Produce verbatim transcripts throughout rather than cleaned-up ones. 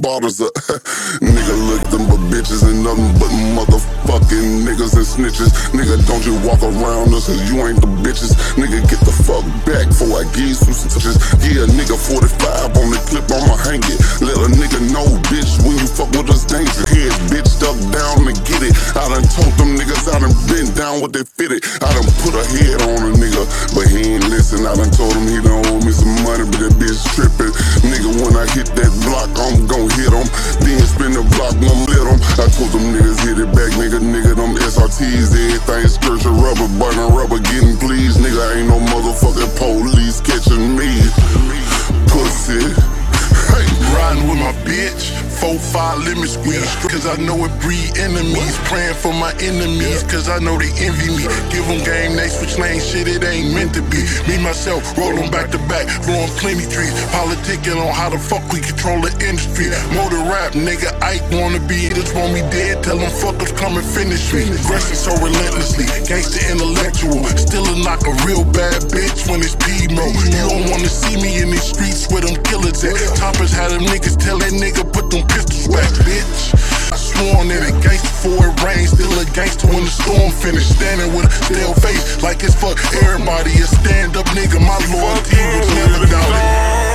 bottles up. Nigga, look them but bitches and nothing but motherfucking niggas and snitches. Nigga, don't you walk around us cause you ain't the bitches. Nigga, get the fuck back before I give you some stitches. Yeah, nigga, forty-five on the clip, I'ma hang it. Let a nigga know, bitch, when you fuck with us dangerous. Head, bitch, duck down and get it. I done told them niggas I done been down with they fitted. I done put a head on a nigga, but he ain't listen. I done told him he done owe me some money, but that bitch trippin'. Nigga, when I hit that block, I'm gon' hit him. Then spin the block, won't let him. I told them niggas hit it back, nigga, nigga, them S R Ts, everything skirts of rubber, button rubber, getting pleased. Nigga, ain't no motherfucking police catching me. Pussy. Hey. Riding with my bitch, four five limit squeeze. Cause I know it breed enemies. Praying for my enemies, cause I know they envy me. Give them game, they switch lane, shit, it ain't meant to be. Me, myself, roll them back to back, blowing plenty trees. Politicking on how the fuck we control the industry. Motor rap, nigga, Ike wanna be, just want me dead. Tell them fuckers come and finish me. Aggressing so relentlessly, gangsta intellectual. Still a knock a real bad bitch when it's P-Mo. You don't wanna see me in these streets where them killers at. Toppers had them niggas tell that nigga put them pistols back, bitch. I sworn that a gangster before it rains, still a gangster when the storm finished. Standing with a still face like it's for everybody. A stand-up nigga, my loyalty was never doubted.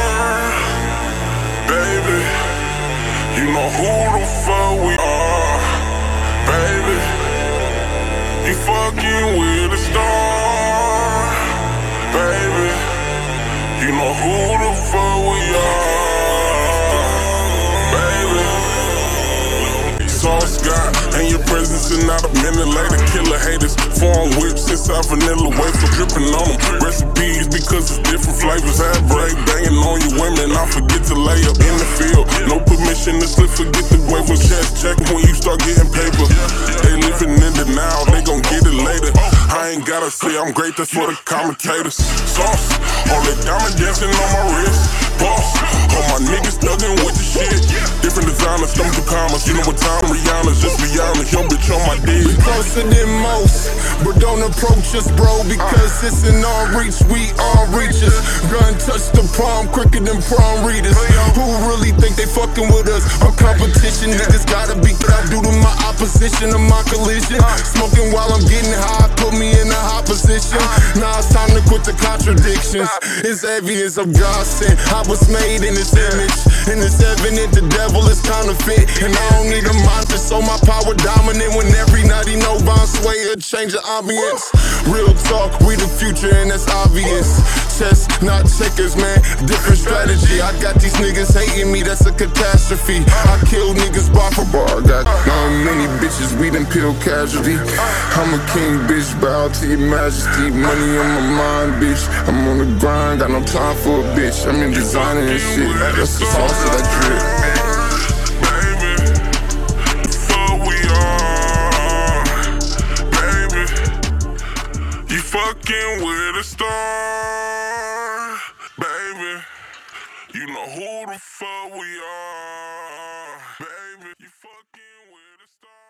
Baby, you know who the fuck we are. Baby, you fucking with a star. Baby, you know who the fuck we are. Scott, and your presence is not a minute later. Killer haters, foreign whips inside vanilla wafer dripping on them. Recipes because it's different flavors. I break banging on you women. I forget to lay up in the field. No permission to slip, forget the waivers. Chest check when you start getting paper. They living in the now, they gon' get it later. I ain't gotta say I'm great, that's for the commentators. Sauce, all that diamond dancing on my wrist. Boss, all my niggas thuggin' with the shit. Different designers, stomach to commas. You know what time Rihanna's, just be honest. Your bitch on my dick. We closer than most, but don't approach us, bro, because it's in our reach, we all reaches. Gun touch the prom quicker than prom readers. Who really think they fucking with us? Our competition, niggas gotta be what I do to my opposition or my collision. Smoking while I'm getting high, put me in a hot position. Now it's time to quit the contradictions. It's evidence of God sent. I was made in His image, and it's evident the devil is counterfeit. And I don't need a mantra, so my power dominant. When every night he know Von Sway, a change of ambience. Real talk, we the future and that's obvious. Chess, not checkers, man, different strategy. I got these niggas hating me, that's a catastrophe. I kill niggas bar for bar. Got how many bitches, we done pill casualty. I'm a king, bitch, bow to your majesty. Money on my mind, bitch. I'm on the grind, got no time for a bitch. I'm in designer and shit, that's the sauce that I drip. Fucking with a star, baby. You know who the fuck we are, baby. You fucking with a star.